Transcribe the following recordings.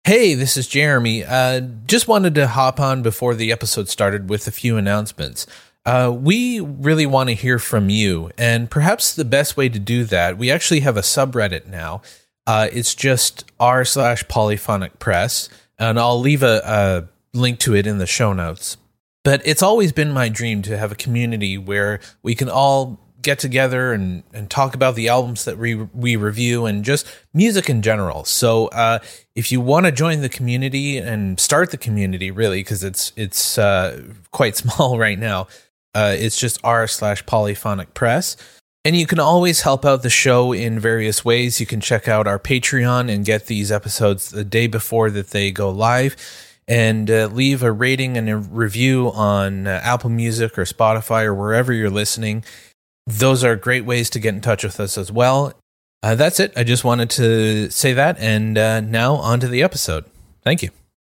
Hey, this is Jeremy. Just wanted to hop on before the episode started with a few announcements. We really want to hear from you, and perhaps the best way to do that, we actually have a subreddit now. It's just r/polyphonic press, and I'll leave a link to it in the show notes. But it's always been my dream to have a community where we can all get together and talk about the albums that we review and just music in general. So if you want to join the community and start the community, really, because it's quite small right now, it's just r/polyphonic press. And you can always help out the show in various ways. You can check out our Patreon and get these episodes the day before that they go live. And leave a rating and a review on Apple Music or Spotify or wherever you're listening. Those are great ways to get in touch with us as well. That's it. I just wanted to say that. And now on to the episode. Thank you.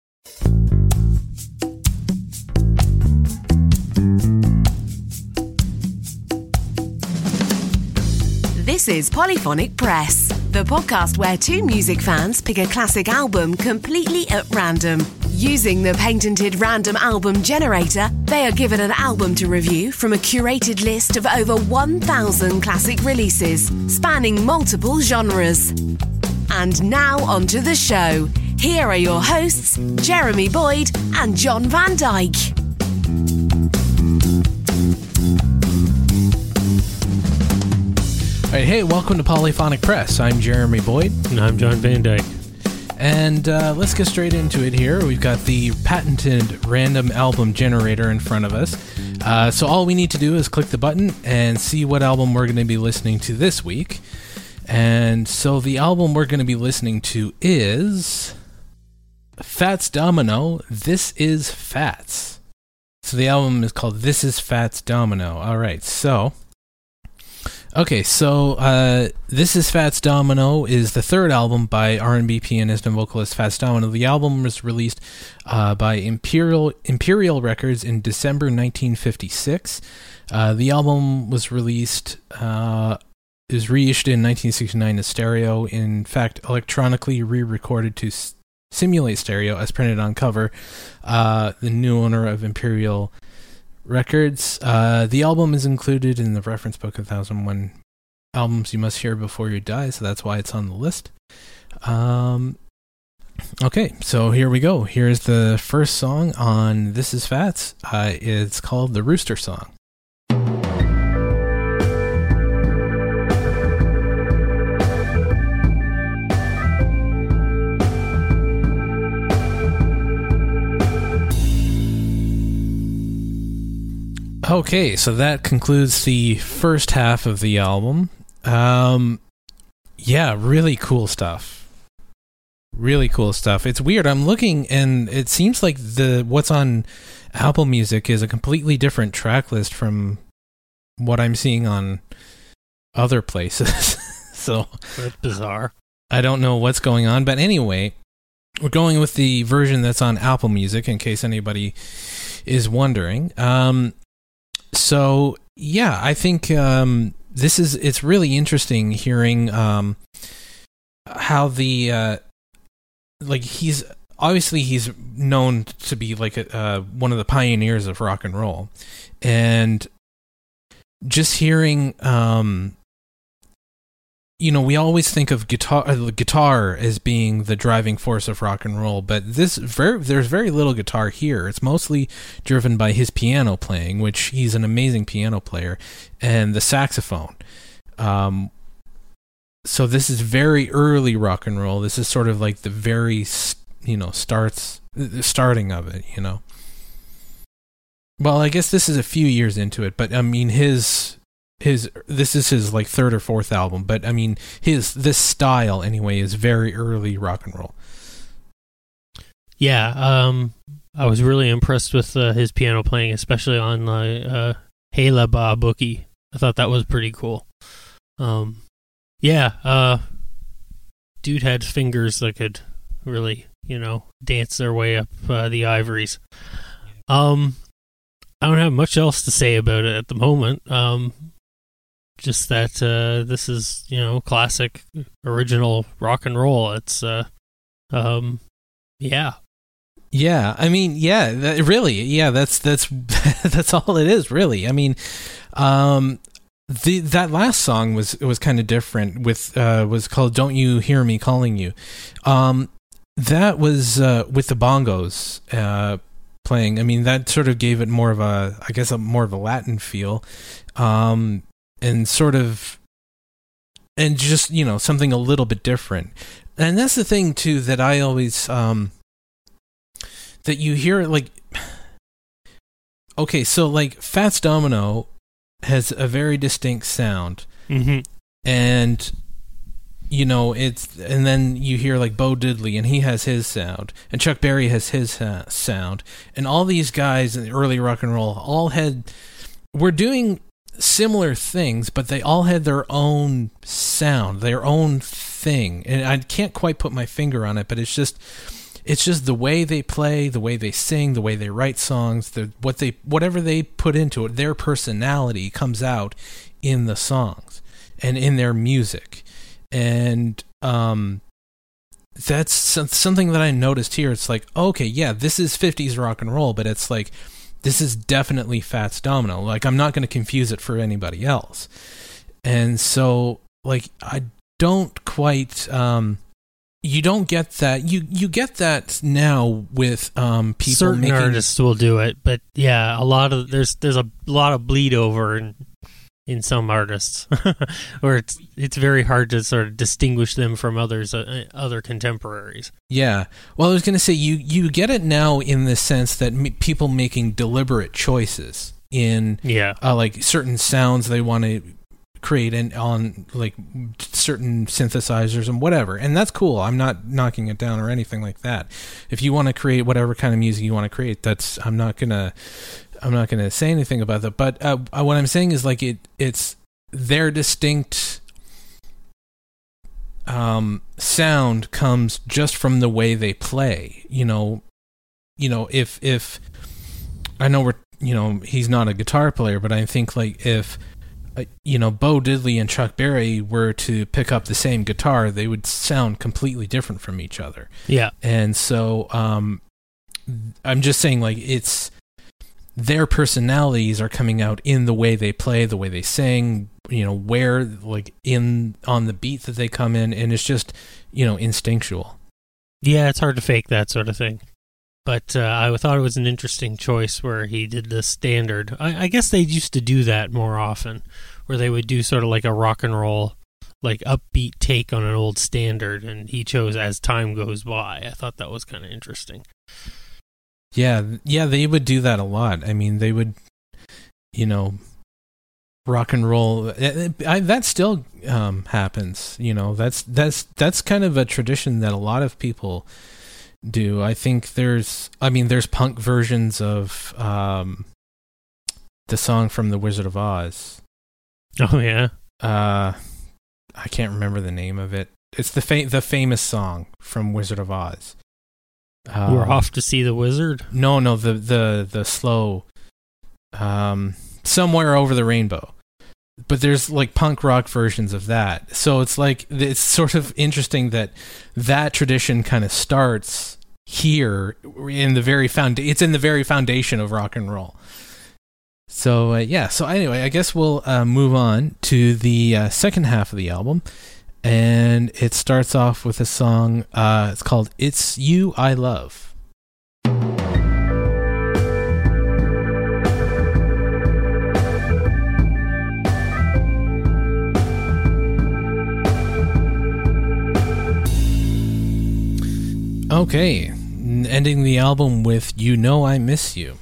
This is Polyphonic Press, the podcast where two music fans pick a classic album completely at random. Using the patented random album generator, they are given an album to review from a curated list of over 1,000 classic releases, spanning multiple genres. And now onto the show. Here are your hosts, Jeremy Boyd and John Van Dyke. All right, hey, welcome to Polyphonic Press. I'm Jeremy Boyd. And I'm John Van Dyke. And let's get straight into it here. We've got the patented random album generator in front of us. So all we need to do is click the button and see what album we're going to be listening to this week. And so the album we're going to be listening to is Fats Domino, This Is Fats. So the album is called This Is Fats Domino. All right, so... Okay, so This Is Fats Domino is the third album by R&B pianist and vocalist Fats Domino. The album was released by Imperial Records in December 1956. The album was released, is reissued in 1969 as stereo. In fact, electronically re-recorded to simulate stereo as printed on cover. The new owner of Imperial Records. The album is included in the reference book of 1001 albums you must hear before you die, so that's why it's on the list. Okay, so here we go. Here's the first song on This Is Fats. It's called The Rooster Song. Okay, so that concludes the first half of the album. Yeah, really cool stuff. Really cool stuff. It's weird. I'm looking, and it seems like what's on Apple Music is a completely different track list from what I'm seeing on other places. So that's bizarre. I don't know what's going on, but anyway, we're going with the version that's on Apple Music, in case anybody is wondering. So yeah, I think it's really interesting hearing how the he's known to be like one of the pioneers of rock and roll, and just hearing we always think of guitar as being the driving force of rock and roll, but there's very little guitar here. It's mostly driven by his piano playing, which he's an amazing piano player, and the saxophone. So this is very early rock and roll. This is sort of like the very, starting of it, Well, I guess this is a few years into it, but I mean, this is his like third or fourth album, but I mean this style anyway is very early rock and roll. Yeah, I was really impressed with his piano playing, especially on Hey La Ba Bookie. I thought that was pretty cool. Dude had fingers that could really, dance their way up the ivories. I don't have much else to say about it at the moment. Just that this is, classic original rock and roll. It's Yeah. Yeah, I mean, yeah, really, yeah, that's that's all it is, really. I mean, that last song was kind of different. Was called "Don't You Hear Me Calling You." That was with the bongos playing. I mean, that sort of gave it more of a, I guess, more of a Latin feel, and sort of, and just, you know, something a little bit different. And that's the thing too that I always that you hear, like, okay, so like Fats Domino has a very distinct sound, and you know, and then you hear like Bo Diddley, and he has his sound, and Chuck Berry has his sound, and all these guys in the early rock and roll were doing similar things, but they all had their own sound, their own thing, and I can't quite put my finger on it, but it's just the way they play, the way they sing, the way they write songs, whatever they put into it, their personality comes out in the songs and in their music. And that's something that I noticed here. It's like, okay, yeah, this is 50s rock and roll, but it's like, this is definitely Fats Domino. Like, I'm not going to confuse it for anybody else. And so, like, I don't quite... you don't get that. You get that now with people. Certain artists will do it, but yeah, there's a lot of bleed over in some artists, where it's very hard to sort of distinguish them from other contemporaries. Yeah, well, I was going to say you get it now in the sense that people making deliberate choices in like certain sounds they want to create and on like certain synthesizers and whatever, and that's cool. I'm not knocking it down or anything like that. If you want to create whatever kind of music you want to create, I'm not gonna say anything about that. But what I'm saying is, like, it's their distinct sound comes just from the way they play. You know, if I know he's not a guitar player, but I think like if Bo Diddley and Chuck Berry were to pick up the same guitar, they would sound completely different from each other. Yeah. And so I'm just saying, like, it's their personalities are coming out in the way they play, the way they sing, where, like, on the beat that they come in, and it's just, instinctual. Yeah, it's hard to fake that sort of thing. But I thought it was an interesting choice where he did the standard. I guess they used to do that more often, where they would do sort of like a rock and roll, like upbeat take on an old standard, and he chose As Time Goes By. I thought that was kind of interesting. Yeah, they would do that a lot. I mean, they would, rock and roll. That still happens. That's kind of a tradition that a lot of people do. I think there's punk versions of the song from The Wizard of Oz. Oh yeah. I can't remember the name of it. It's the famous song from Wizard of Oz. We're off to see the wizard? No, the slow Somewhere Over the Rainbow. But there's like punk rock versions of that. So it's like, it's sort of interesting that tradition kind of starts here in the very it's in the very foundation of rock and roll. So so anyway, I guess we'll move on to the second half of the album, and it starts off with a song. It's called "It's You I Love." Okay, ending the album with "You Know I Miss You."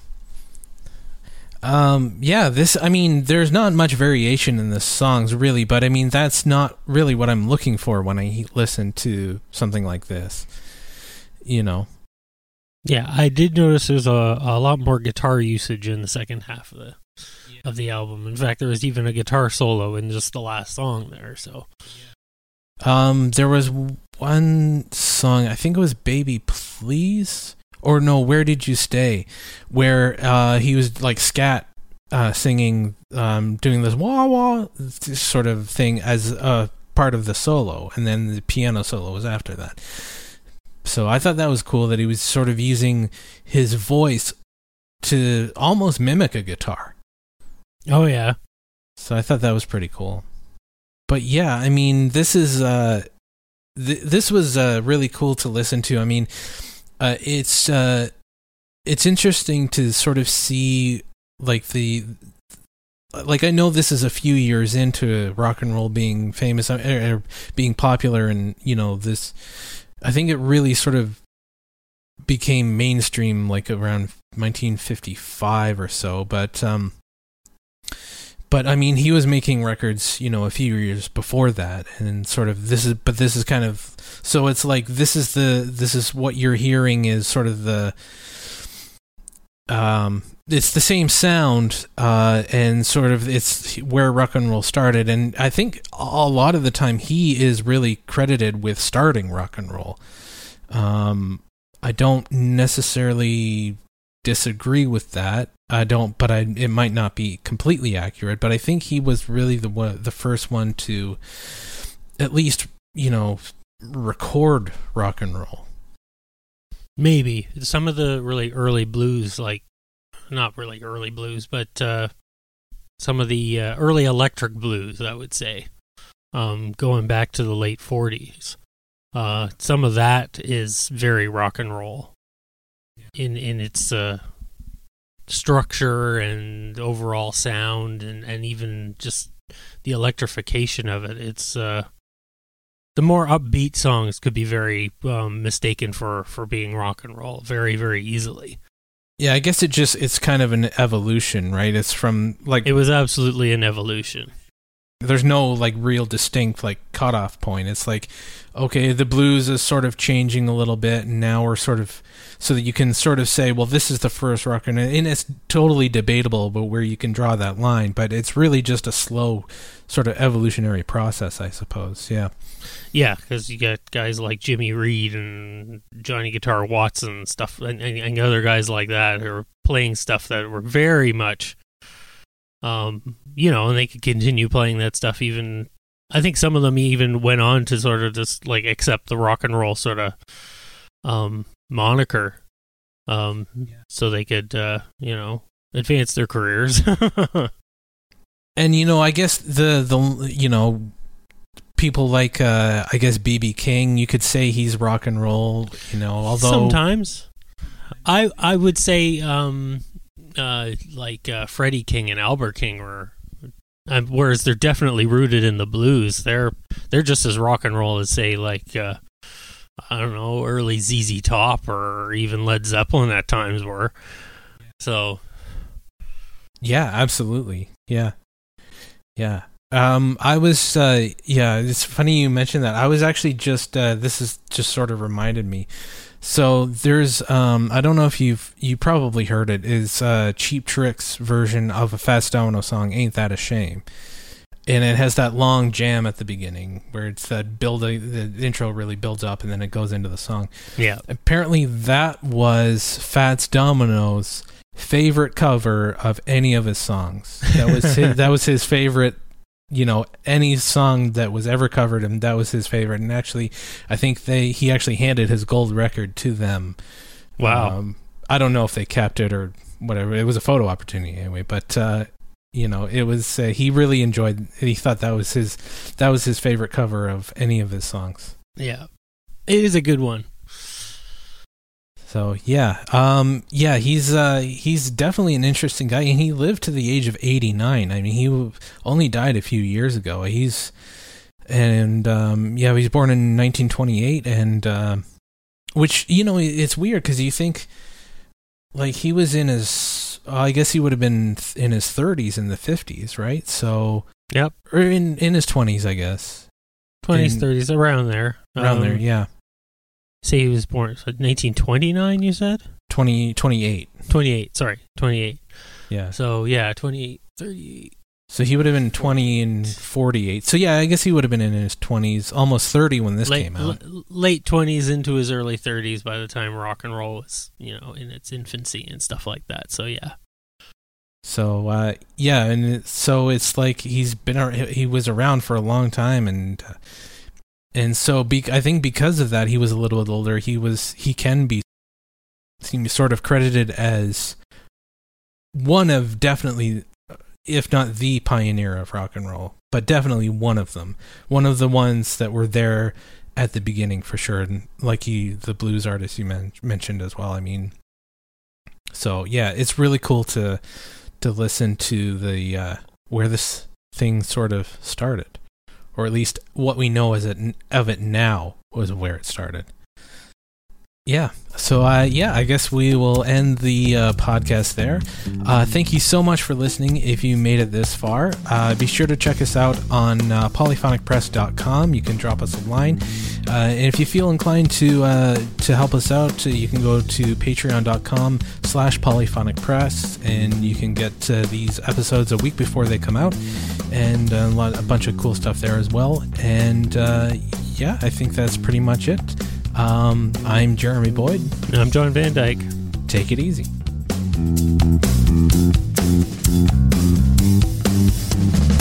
There's not much variation in the songs, really, but I mean, that's not really what I'm looking for when I listen to something like this, Yeah, I did notice there's a lot more guitar usage in the second half of the album. In fact, there was even a guitar solo in just the last song there, so... There was one song, I think it was Baby Please, or no, Where Did You Stay, where he was like scat singing, doing this wah wah sort of thing as a part of the solo, and then the piano solo was after that. So I thought that was cool that he was sort of using his voice to almost mimic a guitar. Oh, yeah. So I thought that was pretty cool. But yeah, I mean, this is this was really cool to listen to. I mean, it's interesting to sort of see like I know this is a few years into rock and roll being famous or being popular, and you know this. I think it really sort of became mainstream like around 1955 or so, but I mean, he was making records, you know, a few years before that, and sort of this is kind of, so it's like this is what you're hearing is sort of the it's the same sound, and sort of it's where rock and roll started, and I think a lot of the time he is really credited with starting rock and roll. I don't necessarily disagree with that. It might not be completely accurate, but I think he was really the first one to at least, you know, record rock and roll. Maybe some of the really early blues, like not really early blues, but some of the early electric blues, I would say, going back to the late 40s. Some of that is very rock and roll in its structure and overall sound, and even just the electrification of it. It's the more upbeat songs could be very mistaken for being rock and roll very, very easily. Yeah, I guess it's kind of an evolution, right? It's from like, it was absolutely an evolution. There's no like real distinct like cutoff point. It's like, okay, the blues is sort of changing a little bit, and now we're sort of, so that you can sort of say, well, this is the first rock, and it's totally debatable about where you can draw that line, but it's really just a slow sort of evolutionary process, I suppose. Yeah. Yeah, because you got guys like Jimmy Reed and Johnny Guitar Watson and stuff, and other guys like that who are playing stuff that were very much, you know, and they could continue playing that stuff even. I think some of them even went on to sort of just like accept the rock and roll sort of moniker, so they could, you know, advance their careers. And you know, I guess the you know, people like I guess B.B. King, you could say he's rock and roll, you know, although sometimes I would say like Freddie King and Albert King were, whereas they're definitely rooted in the blues. They're just as rock and roll as, say, like I don't know, early ZZ Top or even Led Zeppelin at times were. So yeah, absolutely. Yeah. I was it's funny you mentioned that. I was actually just this is just sort of reminded me. So there's I don't know if you probably heard it, is Cheap Trick's version of a Fats Domino song, Ain't That a Shame. And it has that long jam at the beginning where it's that the intro really builds up and then it goes into the song. Yeah. Apparently that was Fats Domino's favorite cover of any of his songs. That was his favorite, you know, any song that was ever covered, and that was his favorite. And actually, I think he actually handed his gold record to them. Wow. I don't know if they kept it or whatever. It was a photo opportunity anyway, but you know, it was he really enjoyed. He thought that was his favorite cover of any of his songs. Yeah, it is a good one. So yeah, he's definitely an interesting guy, and he lived to the age of 89. I mean, he only died a few years ago. He was born in 1928, and which, you know, it's weird because you think like he was in his, I guess he would have been in his 30s in the 50s, right? So yep, or in his 20s, I guess. 20s, 30s, around there. Around there, yeah. Say he was born 1929, you said? 28. 28, sorry. 28. Yeah. So, yeah, 28, 38. So he would have been 20 and 48. So, yeah, I guess he would have been in his 20s, almost 30 when this came out. Late 20s into his early 30s by the time rock and roll was, you know, in its infancy and stuff like that. So, yeah. So, so it's like he was around for a long time, and And so I think because of that, he was a little bit older. He can be sort of credited as one of definitely, if not the pioneer of rock and roll, but definitely one of them. One of the ones that were there at the beginning for sure. And like the blues artist you mentioned as well. I mean, so yeah, it's really cool to listen to the where this thing sort of started. Or at least what we know of it now was where it started. Yeah. So, I guess we will end the podcast there. Thank you so much for listening if you made it this far. Be sure to check us out on polyphonicpress.com. You can drop us a line. And if you feel inclined to help us out, you can go to patreon.com/polyphonicpress, and you can get these episodes a week before they come out, and a bunch of cool stuff there as well. And I think that's pretty much it. I'm Jeremy Boyd. And I'm John Van Dyke. Take it easy.